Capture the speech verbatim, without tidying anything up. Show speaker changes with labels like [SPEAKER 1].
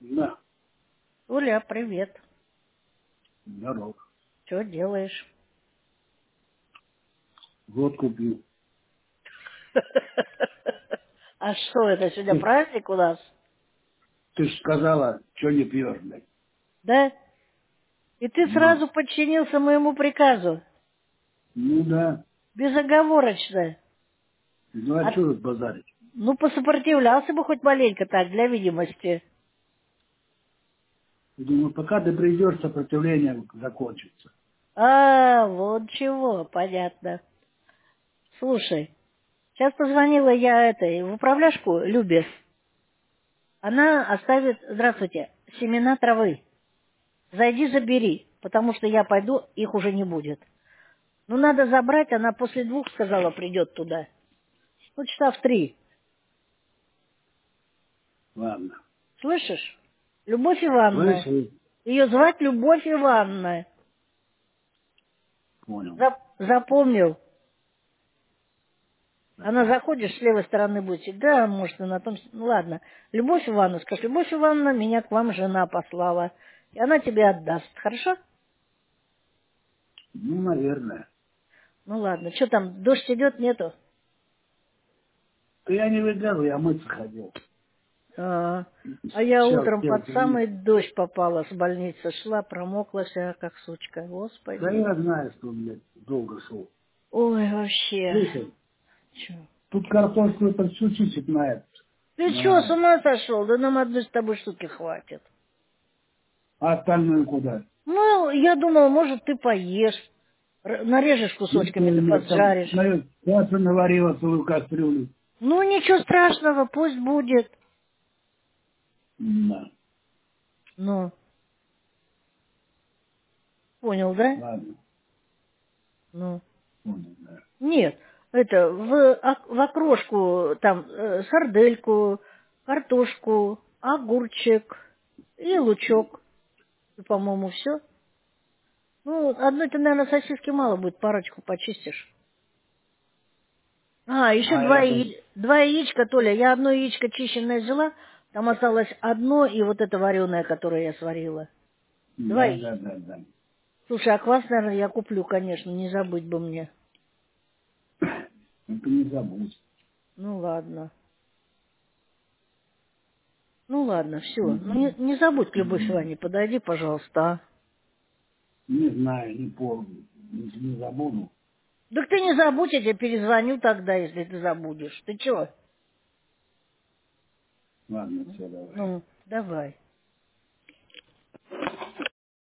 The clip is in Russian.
[SPEAKER 1] Да,
[SPEAKER 2] Оля, привет.
[SPEAKER 1] здоров.
[SPEAKER 2] Что делаешь?
[SPEAKER 1] Водку пью.
[SPEAKER 2] А что это, сегодня
[SPEAKER 1] Ты,
[SPEAKER 2] праздник у нас?
[SPEAKER 1] ты ж сказала, что не пьешь, блядь.
[SPEAKER 2] Да? И ты
[SPEAKER 1] Ну,
[SPEAKER 2] сразу подчинился моему приказу.
[SPEAKER 1] ну да.
[SPEAKER 2] Безоговорочно.
[SPEAKER 1] Ну а
[SPEAKER 2] А,
[SPEAKER 1] что тут базарить?
[SPEAKER 2] ну, посопротивлялся бы хоть маленько так, для видимости.
[SPEAKER 1] Я думаю, пока ты придешь, сопротивление закончится.
[SPEAKER 2] А, вот чего, понятно. Слушай, сейчас позвонила я этой в управляшку Любе. Она оставит, здравствуйте, семена травы. Зайди, забери, потому что я пойду, их уже не будет. Ну, надо забрать, она после двух, сказала, придет туда. Ну, часа в три.
[SPEAKER 1] Ладно.
[SPEAKER 2] Слышишь? Любовь Ивановна.
[SPEAKER 1] Слышал?
[SPEAKER 2] Ее звать Любовь Ивановна.
[SPEAKER 1] Понял.
[SPEAKER 2] Зап- запомнил. Она заходишь, с левой стороны будет всегда, может, и на том... Ну, ладно. Любовь Ивановна, скажешь, Любовь Ивановна, меня к вам жена послала. И она тебе отдаст. Хорошо?
[SPEAKER 1] Ну, наверное.
[SPEAKER 2] Ну, ладно. Что там, дождь идет, нету?
[SPEAKER 1] Да я не видал, я мыться ходил.
[SPEAKER 2] А, а я
[SPEAKER 1] Сейчас
[SPEAKER 2] утром
[SPEAKER 1] сел
[SPEAKER 2] под
[SPEAKER 1] вниз.
[SPEAKER 2] самый дождь попала, с больницы шла, промокла вся, как сучка.
[SPEAKER 1] Да
[SPEAKER 2] Господи.
[SPEAKER 1] я знаю, что, блядь, долго шел.
[SPEAKER 2] Ой, вообще.
[SPEAKER 1] Слушай,
[SPEAKER 2] Чё?
[SPEAKER 1] тут картошку это всю чистить на это.
[SPEAKER 2] Ты чё, с
[SPEAKER 1] На...
[SPEAKER 2] ума сошел? Да нам одной с тобой штуки хватит.
[SPEAKER 1] А остальное куда?
[SPEAKER 2] Ну, я думал, может, ты поешь. Р- нарежешь
[SPEAKER 1] Ну, что
[SPEAKER 2] кусочками,
[SPEAKER 1] у
[SPEAKER 2] да
[SPEAKER 1] меня там,
[SPEAKER 2] поджаришь.
[SPEAKER 1] смотрю, мясо наварила свою кастрюлю.
[SPEAKER 2] Ну, ничего страшного, пусть будет.
[SPEAKER 1] Да,
[SPEAKER 2] Ну, понял, да?
[SPEAKER 1] ладно,
[SPEAKER 2] Ну,
[SPEAKER 1] понял, да.
[SPEAKER 2] нет, это, в, ок- в окрошку, там, э, сардельку, картошку, огурчик и лучок. И, по-моему, все. Ну, одной-то, наверное, сосиски мало будет, парочку почистишь. А, еще
[SPEAKER 1] А
[SPEAKER 2] два,
[SPEAKER 1] это,
[SPEAKER 2] яи- два яичка, Толя. Я одно яичко чищенное взяла, там осталось одно и вот это вареное, которое я сварила. Два
[SPEAKER 1] да,
[SPEAKER 2] яичка.
[SPEAKER 1] да, да, да.
[SPEAKER 2] Слушай, а квас, наверное, я куплю, конечно, не забыть бы мне.
[SPEAKER 1] Ну, ты не забудь.
[SPEAKER 2] Ну, ладно. Ну, ладно, все. Ну, не,
[SPEAKER 1] Мгм.
[SPEAKER 2] не забудь к Любовь
[SPEAKER 1] Мгм.
[SPEAKER 2] Ивановне, подойди, пожалуйста, а.
[SPEAKER 1] Не знаю, не помню. Если не забуду.
[SPEAKER 2] Так ты не забудь, я тебе перезвоню тогда, если ты забудешь. Ты чего?
[SPEAKER 1] Ладно, все, давай.
[SPEAKER 2] Ну, давай.